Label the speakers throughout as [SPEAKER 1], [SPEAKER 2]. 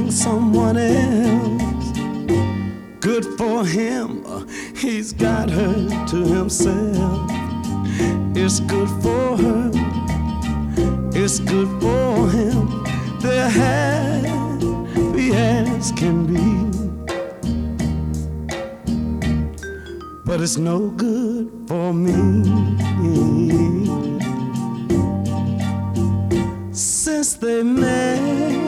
[SPEAKER 1] loving someone else. Good for him, he's got her to himself. It's good for her, it's good for him. They're happy as can be, but it's no good for me. Since they met,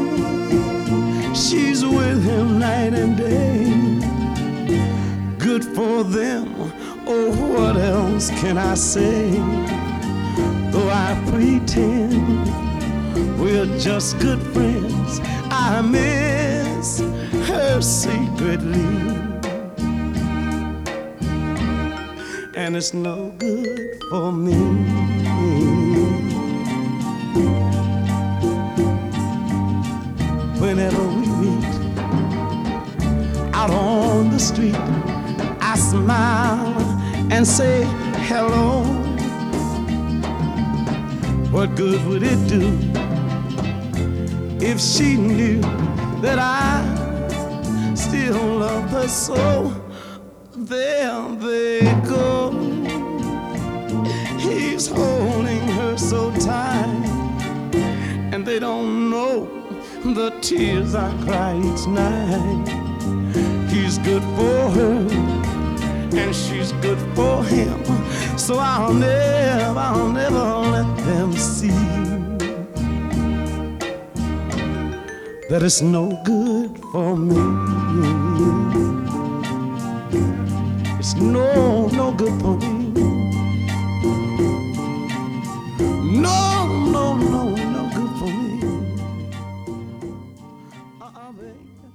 [SPEAKER 1] she's with him night and day. Good for them, oh what else can I say? Though I pretend we're just good friends, I miss her secretly, and it's no good for me. Whenever we meet out on the street, I smile and say hello. What good would it do if she knew that I still love her so? There they go, he's holding her so tight, and they don't know the tears I cry each night. He's good for her and she's good for him, so I'll never let them see that it's no good for me. It's no good for me. No good for me. Baby.